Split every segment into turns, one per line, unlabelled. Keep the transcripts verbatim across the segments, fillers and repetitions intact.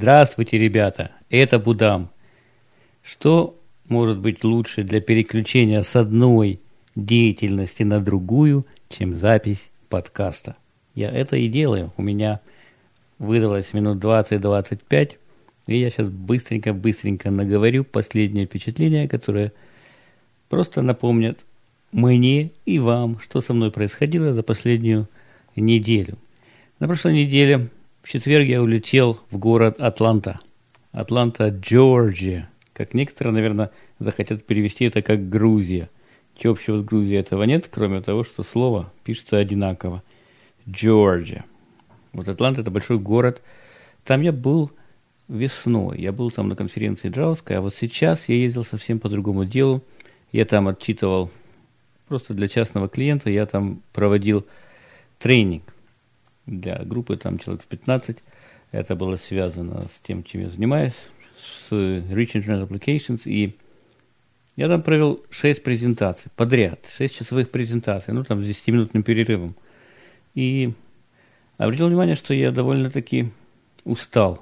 Здравствуйте, ребята, это Будам. Что может быть лучше для переключения с одной деятельности на другую, чем запись подкаста? Я это и делаю. У меня выдалось минут двадцать-двадцать пять, и я сейчас быстренько-быстренько наговорю последнее впечатление, которое просто напомнит мне и вам, что со мной происходило за последнюю неделю. На прошлой неделе в четверг я улетел в город Атланта. Атланта, Джорджия. Как некоторые, наверное, захотят перевести это как Грузия. Чего общего с Грузией этого нет, кроме того, что слово пишется одинаково. Джорджия. Вот Атланта – это большой город. Там я был весной. Я был там на конференции Джавской, а вот сейчас я ездил совсем по другому делу. Я там отчитывал, просто для частного клиента, я там проводил тренинг для группы, там человек в пятнадцать. Это было связано с тем, чем я занимаюсь, с Rich Internet Applications. И я там провел шесть презентаций подряд, шесть часовых презентаций, ну там с десятиминутным перерывом. И обратил внимание, что я довольно-таки устал.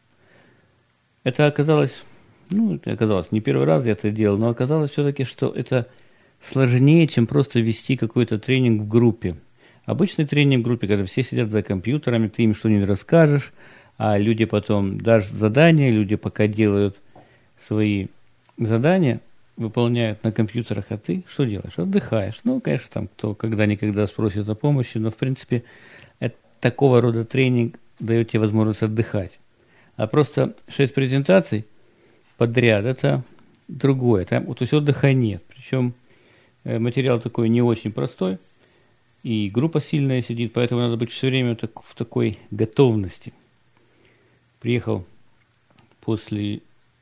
Это оказалось, ну, это оказалось, не первый раз я это делал, но оказалось все-таки, что это сложнее, чем просто вести какой-то тренинг в группе. Обычный тренинг в группе, когда все сидят за компьютерами, ты им что-нибудь расскажешь, а люди потом дашь задания, люди пока делают свои задания, выполняют на компьютерах, а ты что делаешь? Отдыхаешь. Ну, конечно, там кто когда-никогда спросит о помощи, но, в принципе, это, такого рода тренинг дает тебе возможность отдыхать. А просто шесть презентаций подряд – это другое. Там, то есть отдыха нет. Причем материал такой не очень простой, и группа сильная сидит, поэтому надо быть все время так, в такой готовности. Приехал после,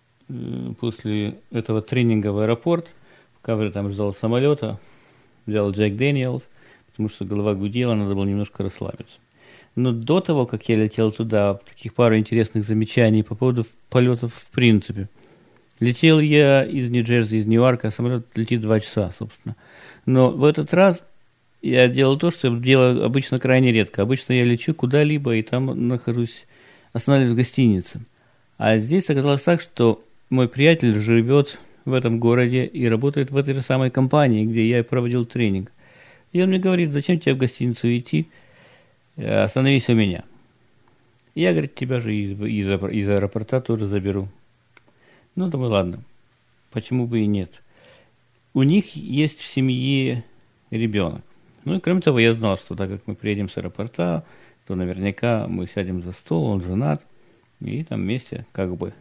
после этого тренинга в аэропорт, в Кавре там ждал самолета, взял Джек Дэниелс, потому что голова гудела, надо было немножко расслабиться. Но до того, как я летел туда, таких пару интересных замечаний по поводу полетов в принципе. Летел я из Нью-Джерси, из Ньюарка, самолет летит два часа, собственно. Но в этот раз я делал то, что я делаю обычно крайне редко. Обычно я лечу куда-либо и там нахожусь, останавливаюсь в гостинице. А здесь оказалось так, что мой приятель живет в этом городе и работает в этой же самой компании, где я проводил тренинг. И он мне говорит: зачем тебе в гостиницу идти, остановись у меня. И я, говорит, тебя же из, из, из аэропорта тоже заберу. Ну, думаю, ладно, почему бы и нет. У них есть в семье ребенок. Ну и кроме того, я знал, что так как мы приедем с аэропорта, то наверняка мы сядем за стол, он женат, и там вместе как бы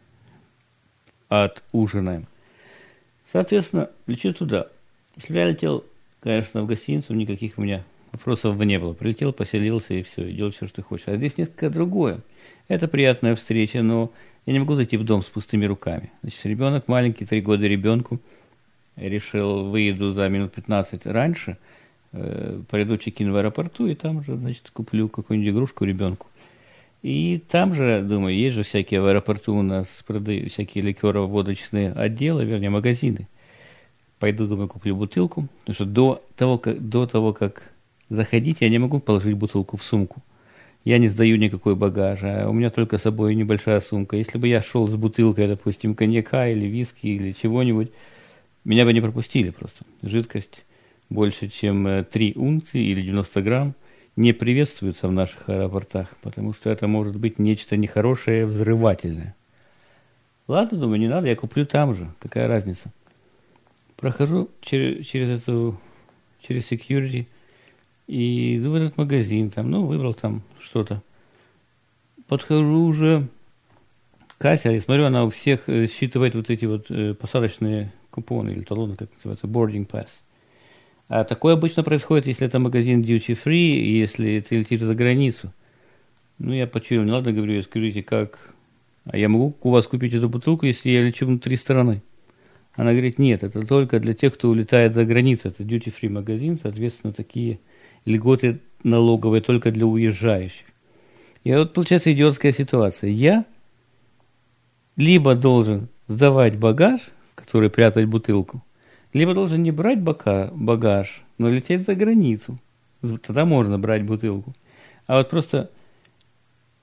отужинаем. Соответственно, лечу туда. Если я летел, конечно, в гостиницу, никаких у меня вопросов бы не было. Прилетел, поселился и все, и делай все, что ты хочешь. А здесь несколько другое. Это приятная встреча, но я не могу зайти в дом с пустыми руками. Значит, ребенок маленький, три года ребенку. Решил, выеду за минут пятнадцать раньше, э, пойду чекин в аэропорту, и там же, значит, куплю какую-нибудь игрушку ребенку. И там же, думаю, есть же всякие в аэропорту у нас продают всякие ликерово-водочные отделы, вернее, магазины. Пойду, думаю, куплю бутылку, потому что до того, как, до того, как заходить, я не могу положить бутылку в сумку. Я не сдаю никакой багаж, а у меня только с собой небольшая сумка. Если бы я шел с бутылкой, допустим, коньяка или виски или чего-нибудь, меня бы не пропустили просто. Жидкость больше, чем три унции или девяносто грамм не приветствуется в наших аэропортах, потому что это может быть нечто нехорошее, взрывательное. Ладно, думаю, не надо, я куплю там же. Какая разница? Прохожу через, через эту, через security и иду в этот магазин, там, ну, выбрал там что-то. Подхожу уже к кассе, и смотрю, она у всех считывает вот эти вот э, посадочные купоны или талоны, как называется, boarding pass. А такое обычно происходит, если это магазин duty free, и если ты летишь за границу. Ну, я почуял, не ладно, говорю, скажите, как... А я могу у вас купить эту бутылку, если я лечу внутри страны? Она говорит, нет, это только для тех, кто улетает за границу. Это duty free магазин, соответственно, такие льготы налоговые только для уезжающих. И вот получается идиотская ситуация. Я либо должен сдавать багаж, в который прятать бутылку, либо должен не брать бока, багаж, но лететь за границу. Тогда можно брать бутылку. А вот просто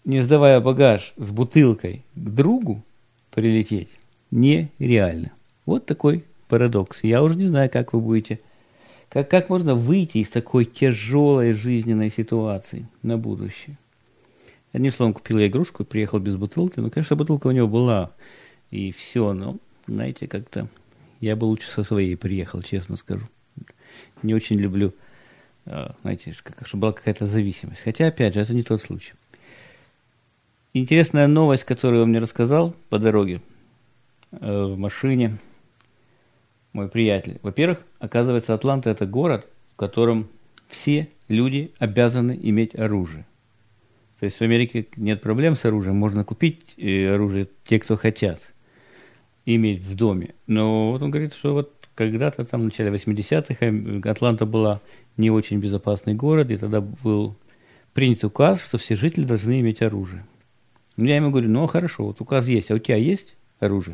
не сдавая багаж с бутылкой к другу, прилететь нереально. Вот такой парадокс. Я уже не знаю, как вы будете, как, как можно выйти из такой тяжелой жизненной ситуации на будущее. Одним словом, купил я игрушку, приехал без бутылки. Ну, конечно, бутылка у него была, и все. Но, знаете, как-то я бы лучше со своей приехал, честно скажу. Не очень люблю, знаете, как, чтобы была какая-то зависимость. Хотя, опять же, это не тот случай. Интересная новость, которую он мне рассказал по дороге в машине мой приятель. Во-первых, оказывается, Атланта – это город, в котором все люди обязаны иметь оружие. То есть в Америке нет проблем с оружием, можно купить оружие, те, кто хотят, иметь в доме. Но вот он говорит, что вот когда-то там в начале восьмидесятых Атланта была не очень безопасный город, и тогда был принят указ, что все жители должны иметь оружие. Я ему говорю, ну хорошо, вот указ есть, а у тебя есть оружие?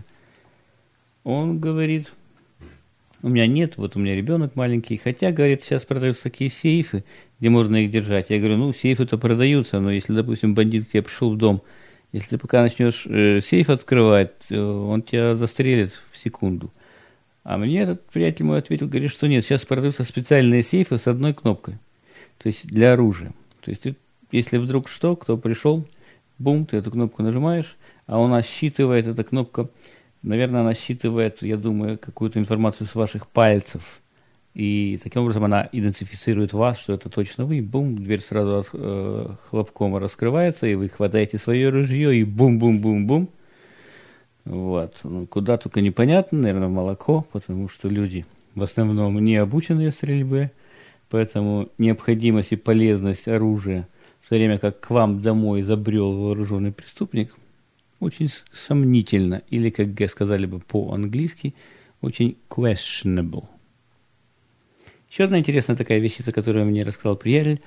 Он говорит, у меня нет, вот у меня ребенок маленький, хотя, говорит, сейчас продаются такие сейфы, где можно их держать. Я говорю, ну, сейфы-то продаются, но если, допустим, бандит к тебе пришел в дом, если ты пока начнешь э, сейф открывать, э, он тебя застрелит в секунду. А мне этот приятель мой ответил, говорит, что нет, сейчас продаются специальные сейфы с одной кнопкой, то есть для оружия. То есть, ты, если вдруг что, кто пришел, бум, ты эту кнопку нажимаешь, а она считывает, эта кнопка, наверное, она считывает, я думаю, какую-то информацию с ваших пальцев. И таким образом она идентифицирует вас, что это точно вы. Бум, дверь сразу э, хлопком раскрывается, и вы хватаете свое ружье, и бум-бум-бум-бум. Вот. Ну, куда только непонятно, наверное, в молоко, потому что люди в основном не обученные стрельбе, поэтому необходимость и полезность оружия, в то время как к вам домой забрел вооруженный преступник, очень сомнительно, или, как сказали бы по-английски, очень questionable. Еще одна интересная такая вещица, которую мне рассказал приятель.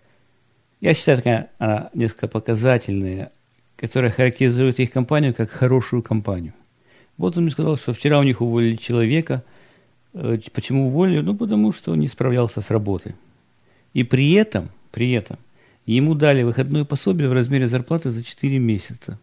Я считаю, такая она несколько показательная, которая характеризует их компанию как хорошую компанию. Вот он мне сказал, что вчера у них уволили человека. Почему уволили? Ну, потому что он не справлялся с работой. И при этом, при этом ему дали выходное пособие в размере зарплаты за четыре месяца.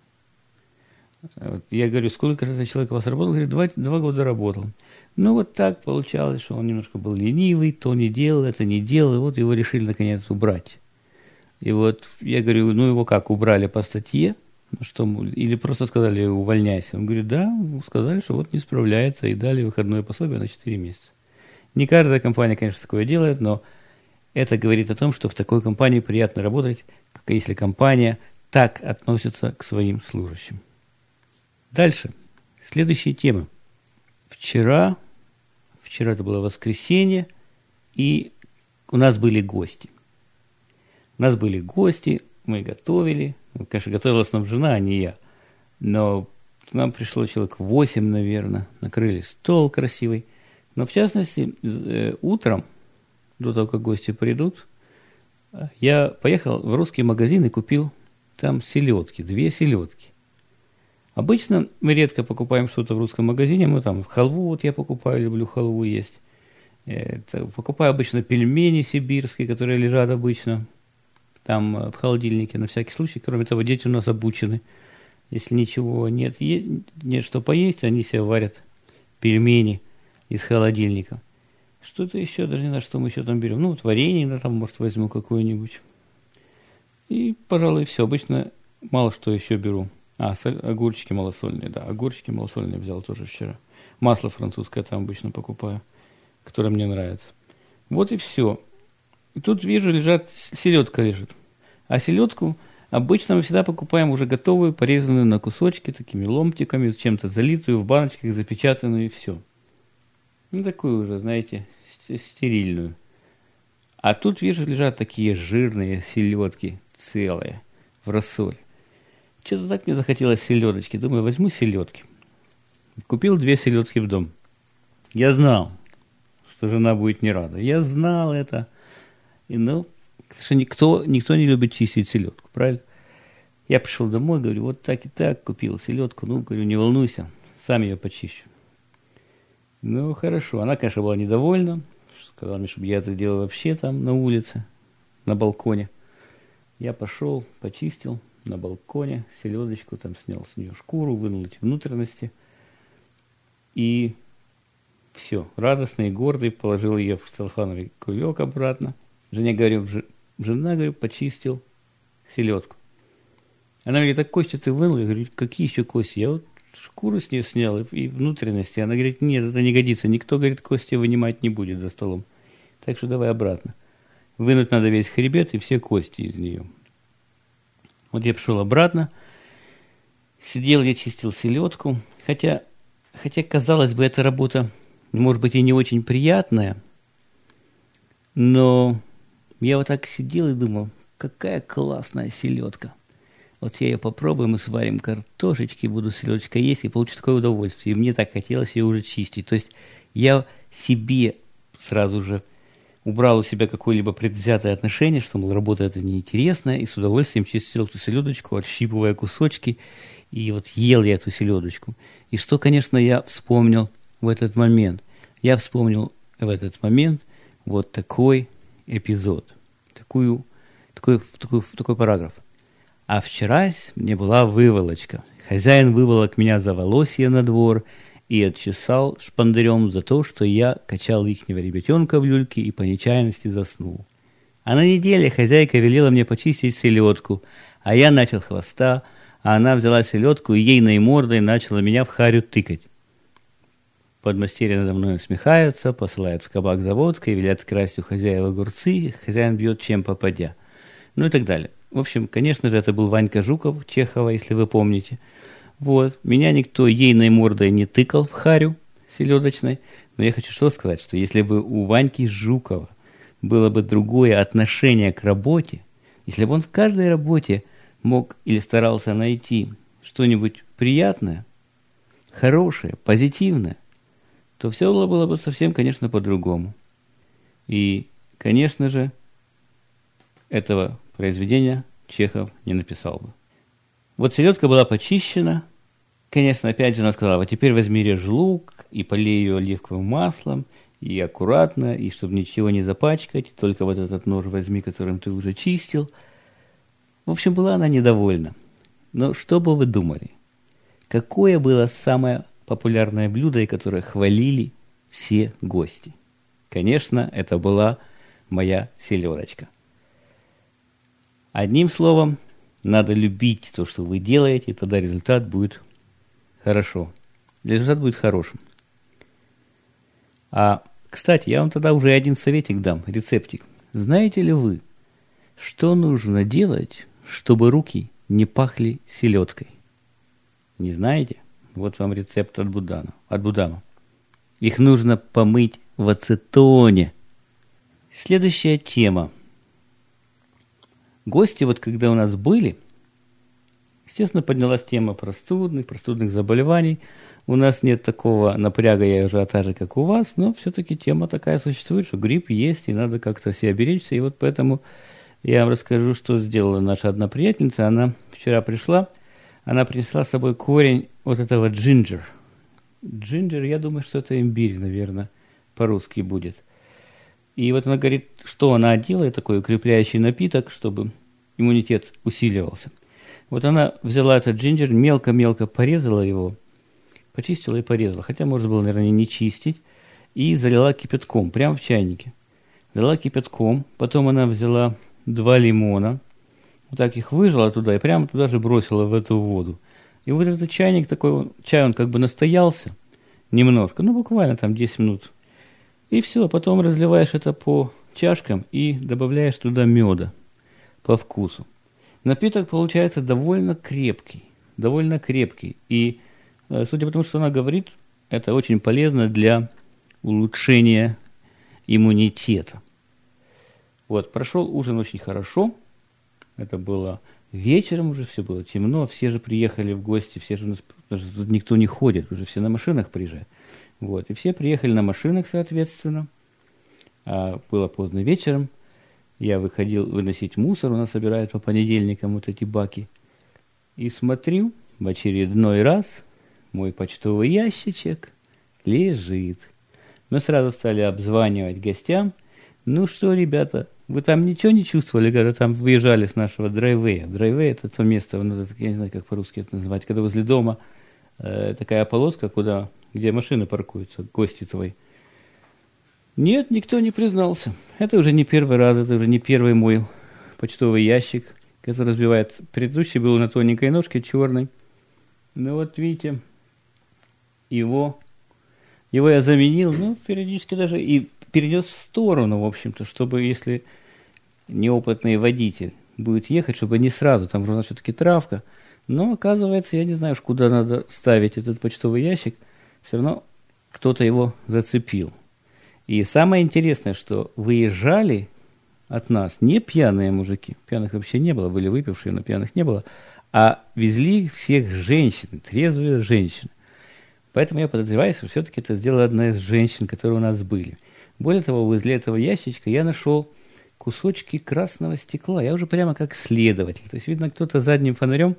Вот я говорю, сколько же этот человек у вас работал? Говорит, два, два года работал. Ну, вот так получалось, что он немножко был ленивый, то не делал, это не делал, и вот его решили, наконец, убрать. И вот я говорю, ну, его как, убрали по статье? Ну, что, или просто сказали, увольняйся? Он говорит, да, сказали, что вот не справляется, и дали выходное пособие на четыре месяца. Не каждая компания, конечно, такое делает, но это говорит о том, что в такой компании приятно работать, как если компания так относится к своим служащим. Дальше. Следующие темы. Вчера, вчера это было воскресенье, и у нас были гости. У нас были гости, мы готовили. Ну, конечно, готовила в основном жена, а не я. Но к нам пришло человек восемь, наверное. Накрыли стол красивый. Но, в частности, э, утром, до того, как гости придут, я поехал в русский магазин и купил там селедки, две селедки. Обычно мы редко покупаем что-то в русском магазине, мы там халву, вот я покупаю, люблю халву есть. Это, покупаю обычно пельмени сибирские, которые лежат обычно там в холодильнике на всякий случай. Кроме того, дети у нас обучены. Если ничего нет, е- нет что поесть, они себе варят пельмени из холодильника. Что-то еще, даже не знаю, что мы еще там берем. Ну, вот варенье, да, там, может, возьму какое-нибудь. И, пожалуй, все. Обычно мало что еще беру. А, огурчики малосольные, да, огурчики малосольные взял тоже вчера. Масло французское там обычно покупаю, которое мне нравится. Вот и все. И тут вижу, лежат, селедка лежит. А селедку обычно мы всегда покупаем уже готовую, порезанную на кусочки, такими ломтиками, чем-то залитую, в баночках, запечатанную, и все. Ну, такую уже, знаете, стерильную. А тут вижу, лежат такие жирные селедки, целые, в рассоле. Что-то так мне захотелось селедочки. Думаю, возьму селедки. Купил две селедки в дом. Я знал, что жена будет не рада. Я знал это. И, ну, что никто, никто не любит чистить селедку, правильно? Я пришел домой, говорю, вот так и так, купил селедку. Ну, говорю, не волнуйся, сам ее почищу. Ну, хорошо. Она, конечно, была недовольна. Сказала мне, чтобы я это делал вообще там на улице, на балконе. Я пошел, почистил. на балконе селедочку, там снял с нее шкуру, вынул эти внутренности. И все, радостный и гордый, положил ее в целлофановый кулек обратно. Жене говорю, жена, говорю, почистил селедку. Она говорит, так кости ты вынул? Я говорю, какие еще кости? Я вот шкуру с нее снял и внутренности. Она говорит, нет, это не годится. Никто, говорит, кости вынимать не будет за столом. Так что давай обратно. Вынуть надо весь хребет и все кости из нее. Вот я пошел обратно. Сидел, я чистил селедку. Хотя, хотя, казалось бы, эта работа, может быть, и не очень приятная. Но я вот так сидел и думал, какая классная селедка. Вот я ее попробую, мы сварим картошечки, буду селедочка есть и получу такое удовольствие. И мне так хотелось ее уже чистить. То есть я себе сразу же убрал у себя какое-либо предвзятое отношение, что, мол, работа это неинтересная, и с удовольствием чистил эту селедочку, отщипывая кусочки, и вот ел я эту селедочку. И что, конечно, я вспомнил в этот момент? Я вспомнил в этот момент вот такой эпизод, такую, такой, такой, такой параграф. А вчерась мне была выволочка. Хозяин выволок меня за волосье на двор и отчесал шпандырем за то, что я качал ихнего ребятенка в люльке и по нечаянности заснул. А на неделе хозяйка велела мне почистить селедку, а я начал хвоста, а она взяла селедку и ейной мордой начала меня в харю тыкать. Подмастерья надо мной усмехаются, посылают в кабак за водкой, велят красть у хозяева огурцы, хозяин бьет чем попадя. Ну и так далее. В общем, конечно же, это был Ванька Жуков, Чехова, если вы помните. Вот. Меня никто ейной мордой не тыкал в харю селедочной. Но я хочу что сказать, что если бы у Ваньки Жукова было бы другое отношение к работе, если бы он в каждой работе мог или старался найти что-нибудь приятное, хорошее, позитивное, то все было бы совсем, конечно, по-другому. И, конечно же, этого произведения Чехов не написал бы. Вот селедка была почищена. Конечно, опять же она сказала, вот теперь возьми режь лук и полей ее оливковым маслом, и аккуратно, и чтобы ничего не запачкать, только вот этот нож возьми, которым ты уже чистил. В общем, была она недовольна. Но что бы вы думали? Какое было самое популярное блюдо, и которое хвалили все гости? Конечно, это была моя селедочка. Одним словом, надо любить то, что вы делаете, и тогда результат будет хорошо. Результат будет хорошим. А, кстати, я вам тогда уже один советик дам, рецептик. Знаете ли вы, что нужно делать, чтобы руки не пахли селедкой? Не знаете? Вот вам рецепт от Будана, от Будама. Их нужно помыть в ацетоне. Следующая тема. Гости, вот когда у нас были, естественно, поднялась тема простудных, простудных заболеваний. У нас нет такого напряга и ажиотажа, как у вас, но все-таки тема такая существует, что грипп есть, и надо как-то себя беречься. И вот поэтому я вам расскажу, что сделала наша одна приятельница. Она вчера пришла, она принесла с собой корень вот этого джинджер. Джинджер, я думаю, что это имбирь, наверное, по-русски будет. И вот она говорит, что она делает, такой укрепляющий напиток, чтобы иммунитет усиливался. Вот она взяла этот джинджер, мелко-мелко порезала его, почистила и порезала, хотя можно было, наверное, не чистить, и залила кипятком, прямо в чайнике. Залила кипятком, потом она взяла два лимона, вот так их выжила туда и прямо туда же бросила в эту воду. И вот этот чайник такой, чай он как бы настоялся немножко, ну буквально там десять минут. И все, потом разливаешь это по чашкам и добавляешь туда меда по вкусу. Напиток получается довольно крепкий, довольно крепкий. И, судя по тому, что она говорит, это очень полезно для улучшения иммунитета. Вот, прошел ужин очень хорошо. Это было вечером уже, все было темно. Все же приехали в гости, все же у нас, тут никто не ходит, уже все на машинах приезжают. Вот, и все приехали на машинах, соответственно. А было поздно вечером. Я выходил выносить мусор, у нас собирают по понедельникам вот эти баки. И смотрю, в очередной раз мой почтовый ящичек лежит. Мы сразу стали обзванивать гостям. Ну что, ребята, Вы там ничего не чувствовали, когда там выезжали с нашего драйвея? Драйвей – это то место, ну, это, я не знаю, как по-русски это называть, когда возле дома э, такая полоска, куда, где машины паркуются, гости твои. Нет, никто не признался. Это уже не первый раз, это уже не первый мой почтовый ящик, который разбивает. Предыдущий был на тоненькой ножке, черный. Ну вот видите, его, его я заменил, ну, периодически даже и перенес в сторону, в общем-то, чтобы, если неопытный водитель будет ехать, чтобы не сразу, там нужна все-таки травка. Но, оказывается, я не знаю, куда надо ставить этот почтовый ящик, все равно кто-то его зацепил. И самое интересное, что выезжали от нас не пьяные мужики, пьяных вообще не было, были выпившие, но пьяных не было, а везли всех женщин, трезвые женщины. Поэтому я подозреваю, что все-таки это сделала одна из женщин, которые у нас были. Более того, возле этого ящичка я нашел кусочки красного стекла. Я уже прямо как следователь. То есть, видно, кто-то задним фонарем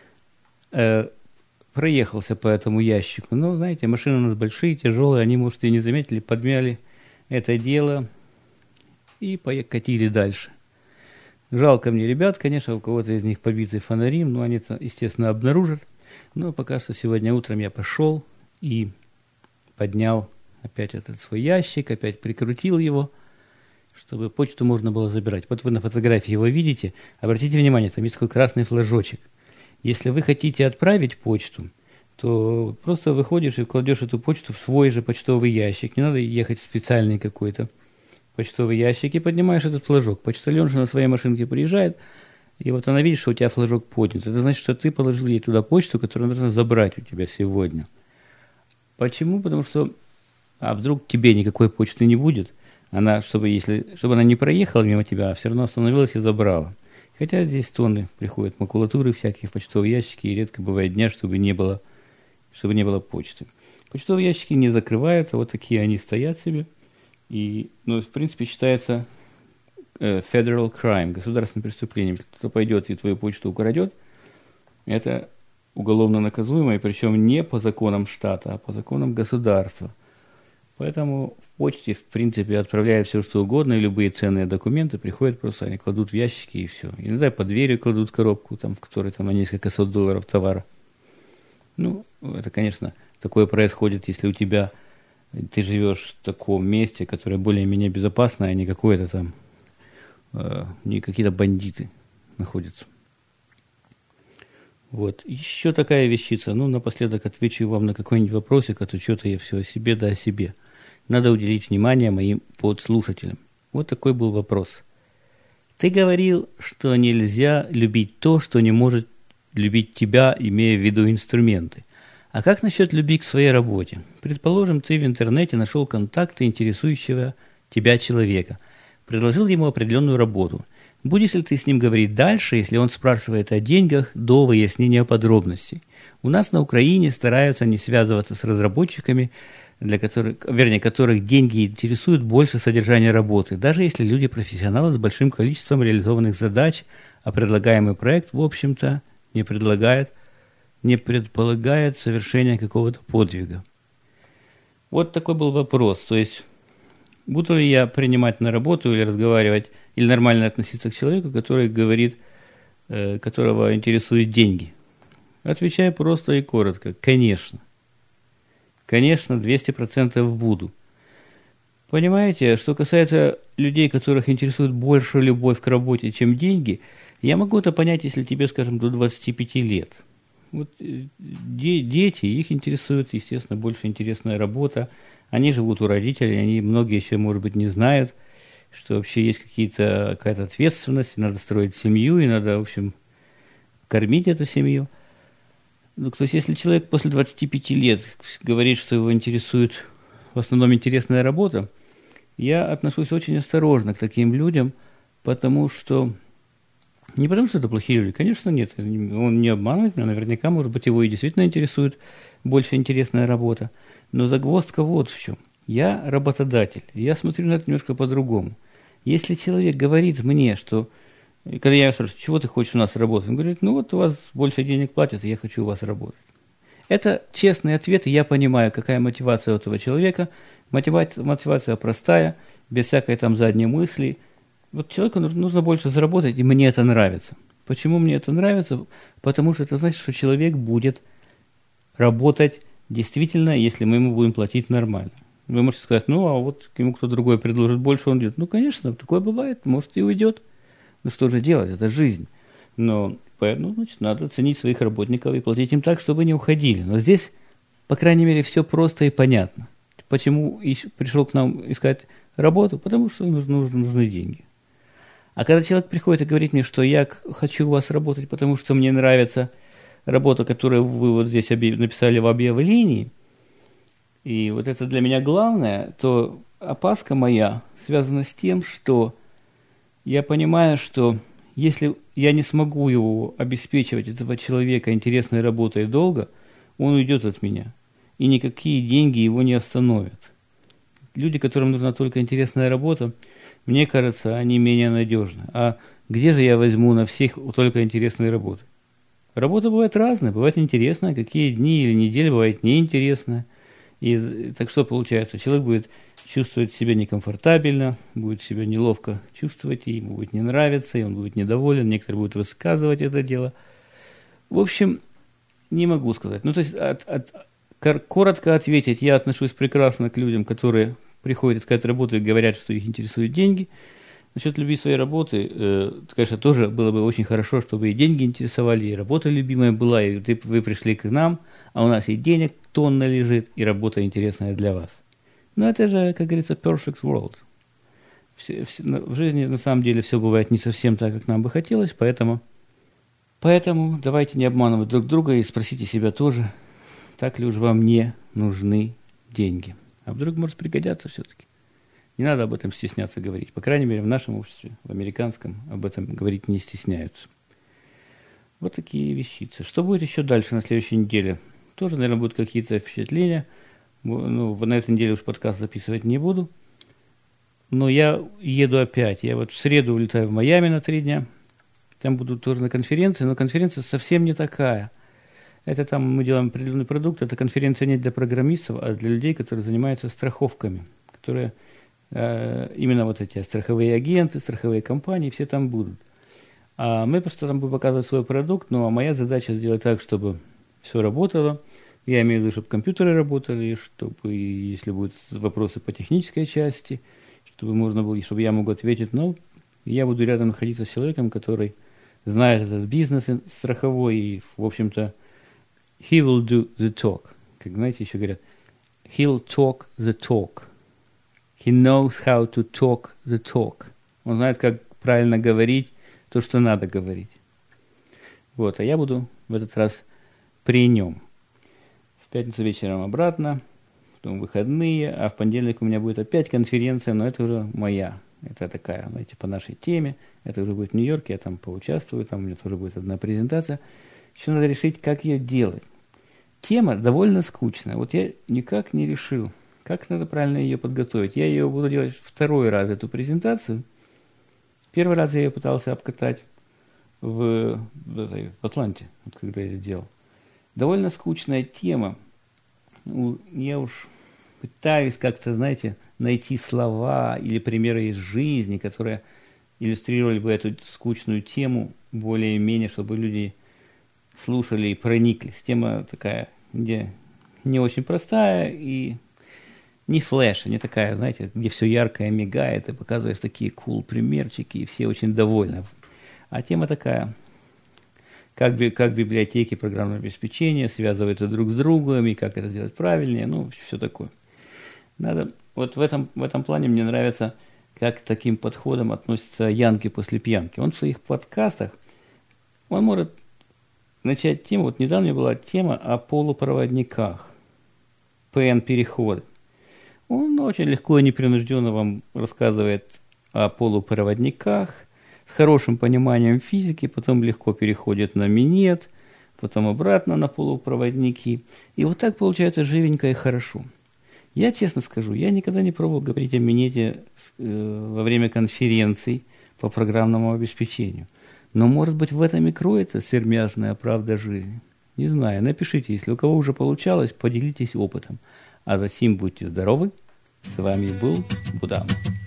э, проехался по этому ящику. Но, знаете, машины у нас большие, тяжелые, они, может, и не заметили, подмяли это дело и покатили дальше. Жалко мне ребят, конечно, у кого-то из них побитый фонари, но они это, естественно, обнаружат. Но пока что сегодня утром я пошел и поднял опять этот свой ящик, опять прикрутил его, чтобы почту можно было забирать. Вот вы на фотографии его видите. Обратите внимание, там есть такой красный флажочек. Если вы хотите отправить почту, то просто выходишь и кладешь эту почту в свой же почтовый ящик. Не надо ехать в специальный какой-то почтовый ящик и поднимаешь этот флажок. Почтальонша на своей машинке приезжает, и вот она видит, что у тебя флажок поднят. Это значит, что ты положил ей туда почту, которую нужно забрать у тебя сегодня. Почему? Потому что, а вдруг тебе никакой почты не будет, она, чтобы, если, чтобы она не проехала мимо тебя, а все равно остановилась и забрала. Хотя здесь тонны приходят макулатуры всякие в почтовые ящики, и редко бывает дня, чтобы не было, чтобы не было почты. Почтовые ящики не закрываются, вот такие они стоят себе. И, ну, в принципе, считается э, federal crime, государственным преступлением. Если кто-то пойдет и твою почту украдет, это уголовно наказуемо, и причем не по законам штата, а по законам государства. Поэтому в почте, в принципе, отправляют все, что угодно, и любые ценные документы приходят просто, они кладут в ящики, и все. Иногда под дверью кладут коробку, там, в которой там на несколько сот долларов товара. Ну, это, конечно, такое происходит, если у тебя, ты живешь в таком месте, которое более-менее безопасное, а не какое-то там, э, не какие-то бандиты находятся. Вот. Еще такая вещица. Ну, напоследок отвечу вам на какой-нибудь вопросик, а то что-то я все о себе да о себе. Надо уделить внимание моим подслушателям. Вот такой был вопрос. Ты говорил, что нельзя любить то, что не может любить тебя, имея в виду инструменты. А как насчет любви к своей работе? Предположим, ты в интернете нашел контакты интересующего тебя человека, предложил ему определенную работу. Будешь ли ты с ним говорить дальше, если он спрашивает о деньгах до выяснения подробностей? У нас на Украине стараются не связываться с разработчиками, для которых, вернее, которых деньги интересуют больше содержания работы, даже если люди профессионалы с большим количеством реализованных задач, а предлагаемый проект, в общем-то, не предлагает, не предполагает совершения какого-то подвига. Вот такой был вопрос. То есть, буду ли я принимать на работу или разговаривать, или нормально относиться к человеку, который говорит, э, которого интересуют деньги? Отвечаю просто и коротко. Конечно. Конечно, двести процентов буду. Понимаете, что касается людей, которых интересует больше любовь к работе, чем деньги, я могу это понять, если тебе, скажем, до двадцати пяти лет. Вот де- дети, их интересует, естественно, больше интересная работа. Они живут у родителей, они многие еще, может быть, не знают, что вообще есть какие-то, какая-то ответственность, надо строить семью, и надо, в общем, кормить эту семью. Ну, то есть, если человек после двадцати пяти лет говорит, что его интересует в основном интересная работа, я отношусь очень осторожно к таким людям, потому что... Не потому, что это плохие люди, конечно, нет, он не обманывает меня, наверняка, может быть, его и действительно интересует больше интересная работа, но загвоздка вот в чем. Я работодатель, я смотрю на это немножко по-другому. Если человек говорит мне, что... Когда я спрашиваю, чего ты хочешь у нас работать? Он говорит, ну вот у вас больше денег платят, и я хочу у вас работать. Это честный ответ, и я понимаю, какая мотивация у этого человека. Мотивация, мотивация простая, без всякой там задней мысли. Вот человеку нужно, нужно больше заработать, и мне это нравится. Почему мне это нравится? Потому что это значит, что человек будет работать действительно, если мы ему будем платить нормально. Вы можете сказать, ну, а вот ему кто другой предложит больше, он идет. Ну, конечно, такое бывает, может и уйдет. Ну, что же делать, это жизнь. Но, поэтому, значит, надо ценить своих работников и платить им так, чтобы они уходили. Но здесь, по крайней мере, все просто и понятно. Почему пришел к нам искать работу? Потому что нужны, нужны деньги. А когда человек приходит и говорит мне, что я хочу у вас работать, потому что мне нравится работа, которую вы вот здесь написали в объявлении, и вот это для меня главное, то опаска моя связана с тем, что я понимаю, что если я не смогу его обеспечивать, этого человека, интересной работой долго, он уйдет от меня. И никакие деньги его не остановят. Люди, которым нужна только интересная работа, мне кажется, они менее надежны. А где же я возьму на всех только интересные работы? Работа бывает разная, бывает интересная, какие дни или недели бывает неинтересная. И так что получается? Человек будет чувствовать себя некомфортабельно, будет себя неловко чувствовать, и ему будет не нравиться, и он будет недоволен, некоторые будут высказывать это дело. В общем, не могу сказать. Ну, то есть, от, от, коротко ответить, я отношусь прекрасно к людям, которые приходят искать работу и говорят, что их интересуют деньги. Насчет любви своей работы, э, конечно, тоже было бы очень хорошо, чтобы и деньги интересовали, и работа любимая была, и ты, вы пришли к нам, а у нас и денег тонна лежит, и работа интересная для вас. Но это же, как говорится, perfect world. Все, все, в жизни на самом деле все бывает не совсем так, как нам бы хотелось, поэтому, поэтому давайте не обманывать друг друга и спросите себя тоже, так ли уж вам не нужны деньги. А вдруг, может, пригодятся все-таки. Не надо об этом стесняться говорить. По крайней мере, в нашем обществе, в американском, об этом говорить не стесняются. Вот такие вещицы. Что будет еще дальше на следующей неделе? Тоже, наверное, будут какие-то впечатления. Ну, на этой неделе уж подкаст записывать не буду. Но я еду опять. Я вот в среду улетаю в Майами на три дня. Там буду тоже на конференции, но конференция совсем не такая. Это там мы делаем определенный продукт. Это конференция не для программистов, а для людей, которые занимаются страховками, которые... Именно вот эти страховые агенты, страховые компании, все там будут. А мы просто там будем показывать свой продукт, ну а моя задача сделать так, чтобы все работало. Я имею в виду, чтобы компьютеры работали, чтобы, если будут вопросы по технической части, чтобы можно было, чтобы я мог ответить. Но я буду рядом находиться с человеком, который знает этот бизнес страховой, и, в общем-то, he will do the talk. Как, знаете, еще говорят, he'll talk the talk. He knows how to talk the talk. Он знает, как правильно говорить то, что надо говорить. Вот, а я буду в этот раз при нем. В пятницу вечером обратно, потом выходные, а в понедельник у меня будет опять конференция, но это уже моя. Это такая, знаете, по нашей теме. Это уже будет в Нью-Йорке, я там поучаствую, там у меня тоже будет одна презентация. Еще надо решить, как ее делать. Тема довольно скучная. Вот я никак не решил, как надо правильно ее подготовить. Я ее буду делать второй раз, эту презентацию. Первый раз я ее пытался обкатать в, в Атланте, вот когда я это делал. Довольно скучная тема. Ну, я уж пытаюсь как-то, знаете, найти слова или примеры из жизни, которые иллюстрировали бы эту скучную тему более-менее, чтобы люди слушали и прониклись. Тема такая, где не очень простая и не флеш, не такая, знаете, где все яркое мигает и показываешь такие cool примерчики, и все очень довольны. А тема такая, как, как библиотеки программного обеспечения связываются друг с другом, и как это сделать правильнее, ну, все такое. Надо, вот в этом, в этом плане мне нравится, как к таким подходам относится Янки после пьянки. Он в своих подкастах, он может начать тему, вот недавно у меня была тема о полупроводниках, пи эн-переходы. Он очень легко и непринужденно вам рассказывает о полупроводниках, с хорошим пониманием физики, потом легко переходит на минет, потом обратно на полупроводники. И вот так получается живенько и хорошо. Я честно скажу, я никогда не пробовал говорить о минете э, во время конференций по программному обеспечению. Но, может быть, в этом и кроется сермяжная правда жизни. Не знаю, напишите, если у кого уже получалось, поделитесь опытом. А за сим будьте здоровы. С вами был Будам.